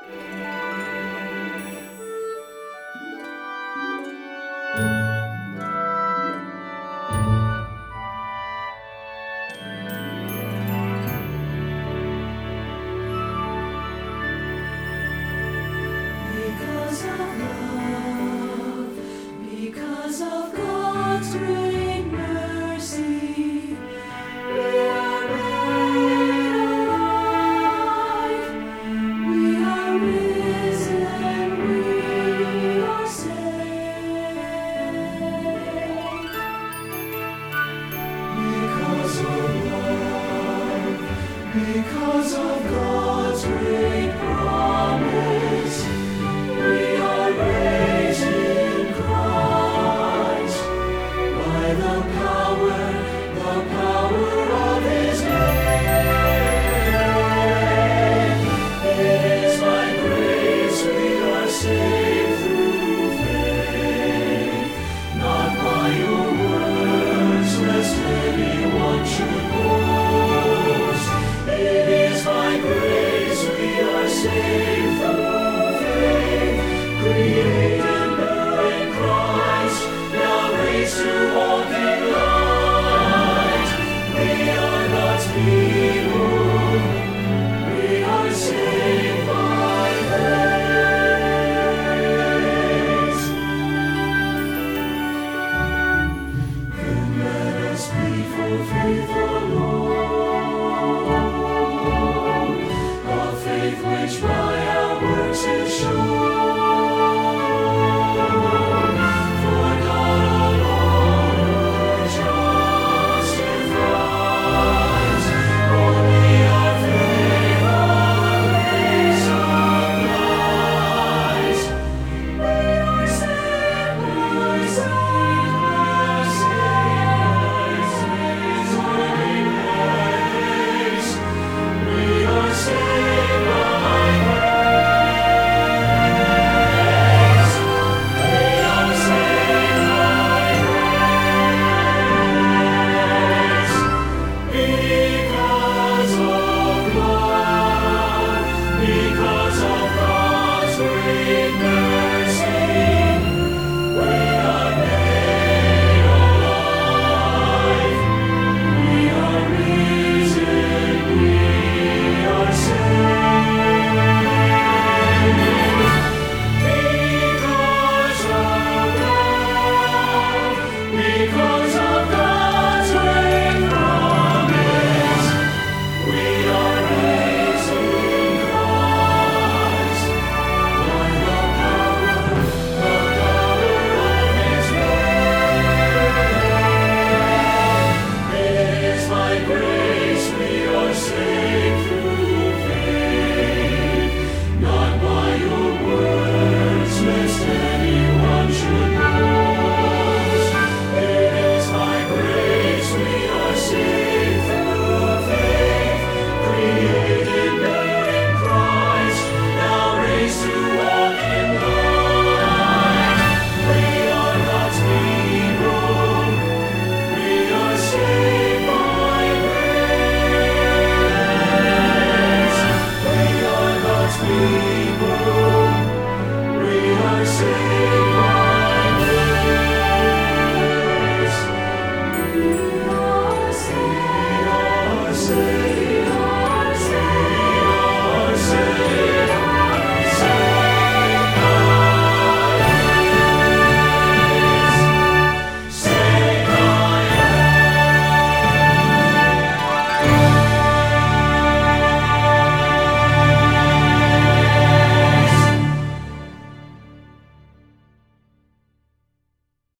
Because of love, because of God's great mercy, we are made alive. We are risen, we are saved. Because of love, because of God's great promise, we are raised in Christ by the power of His name. It is by grace we are saved through faith, not by your works, lest anyone should boast. It is by grace we are saved through faith, created new in Christ, now raised to walk in light. We are God's people, we are saved by grace. Then let us be for faith alone, a faith which